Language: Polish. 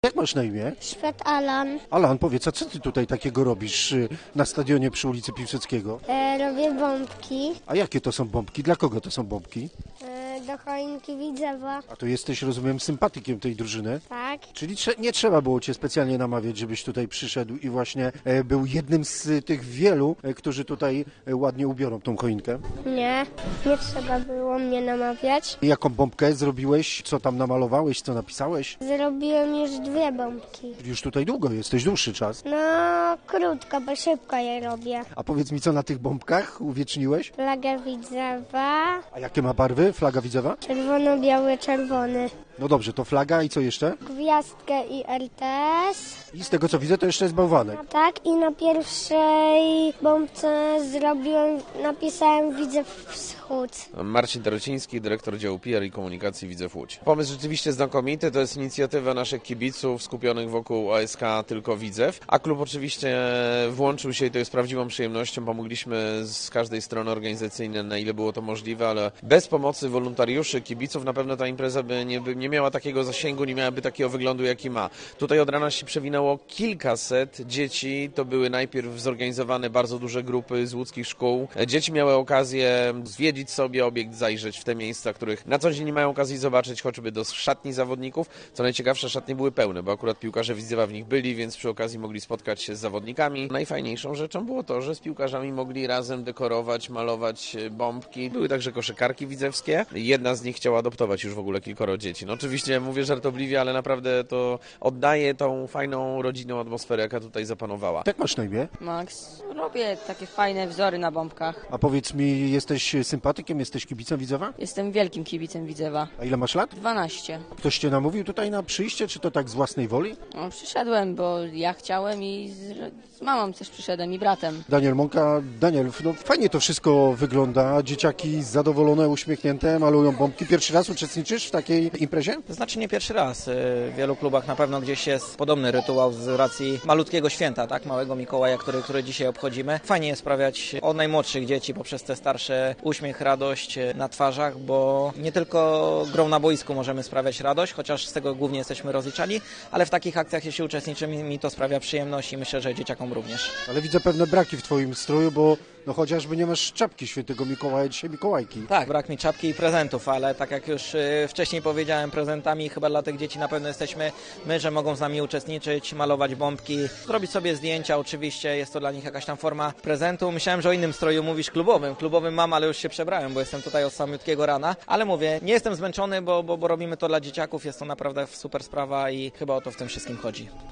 Jak masz na imię? Szwed Alan. Alan, powiedz, a co ty tutaj takiego robisz na stadionie przy ulicy Piłsudskiego? Robię bombki A jakie to są bombki? Dla kogo to są bombki? do choinki Widzewa. A to jesteś, rozumiem, sympatykiem tej drużyny? Tak? Czyli nie trzeba było cię specjalnie namawiać, żebyś tutaj przyszedł i właśnie był jednym z tych wielu, którzy tutaj ładnie ubiorą tą choinkę. Nie trzeba było mnie namawiać. Jaką bombkę zrobiłeś? Co tam namalowałeś? Co napisałeś? Zrobiłem już 2 bombki. Już tutaj długo jesteś, dłuższy czas. No, krótko, bo szybko je robię. A powiedz mi, co na tych bombkach uwieczniłeś? Flagę Widzewa, A jakie ma barwy flaga Widzewa? czerwono-biały, czerwony. No dobrze, to flaga i co jeszcze? Gwiazdkę i RTS. I z tego co widzę, to jeszcze jest bałwanek. Tak, i na pierwszej bombce napisałem Widzew Wschód. Marcin Tarociński, dyrektor działu PR i komunikacji Widzew Łódź. Pomysł rzeczywiście znakomity, to jest inicjatywa naszych kibiców skupionych wokół ASK Tylko Widzew, a klub oczywiście włączył się i to jest prawdziwą przyjemnością. Pomogliśmy z każdej strony organizacyjnej, na ile było to możliwe, ale bez pomocy wolontariuszy, kibiców na pewno ta impreza by nie miała takiego zasięgu, nie miałaby takiego wyglądu, jaki ma. Tutaj od rana się przewinęło kilkaset dzieci, to były najpierw zorganizowane bardzo duże grupy z łódzkich szkół. Dzieci miały okazję zwiedzić sobie obiekt, zajrzeć w te miejsca, których na co dzień nie mają okazji zobaczyć, choćby do szatni zawodników. Co najciekawsze, szatnie były pełne, bo akurat piłkarze Widzewa w nich byli, więc przy okazji mogli spotkać się z zawodnikami. Najfajniejszą rzeczą było to, że z piłkarzami mogli razem dekorować, malować bombki. Były także koszykarki widzewskie. Jedna z nich chciała adoptować już w ogóle kilkoro dzieci. No oczywiście mówię żartobliwie, ale naprawdę to oddaje tą fajną, rodzinną atmosferę, jaka tutaj zapanowała. Jak masz na imię? Max, robię takie fajne wzory na bombkach. A powiedz mi, jesteś sympatykiem, jesteś kibicem Widzewa? Jestem wielkim kibicem Widzewa. A ile masz lat? 12. Ktoś cię namówił tutaj na przyjście, czy to tak z własnej woli? No, przyszedłem, bo ja chciałem i z mamą też przyszedłem i bratem. Daniel Mąka. Daniel, no fajnie to wszystko wygląda. Dzieciaki zadowolone, uśmiechnięte, malują bombki. Pierwszy raz uczestniczysz w takiej imprezie? To znaczy nie pierwszy raz. W wielu klubach na pewno gdzieś jest podobny rytuał z racji malutkiego święta, tak? Małego Mikołaja, który dzisiaj obchodzimy. Fajnie jest sprawiać od najmłodszych dzieci poprzez te starsze uśmiech, radość na twarzach, bo nie tylko grą na boisku możemy sprawiać radość, chociaż z tego głównie jesteśmy rozliczani, ale w takich akcjach, jeśli uczestniczymy, mi to sprawia przyjemność i myślę, że dzieciakom również. Ale widzę pewne braki w twoim stroju, bo no chociażby nie masz czapki świętego Mikołaja, dzisiaj Mikołajki. Tak, brak mi czapki i prezentów, ale tak jak już wcześniej powiedziałem, prezentami chyba dla tych dzieci na pewno jesteśmy my, że mogą z nami uczestniczyć, malować bombki, zrobić sobie zdjęcia, oczywiście jest to dla nich jakaś tam forma prezentu. Myślałem, że o innym stroju mówisz klubowym. Klubowym mam, ale już się przebrałem, bo jestem tutaj od samiutkiego rana, ale mówię, nie jestem zmęczony, bo robimy to dla dzieciaków, jest to naprawdę super sprawa i chyba o to w tym wszystkim chodzi.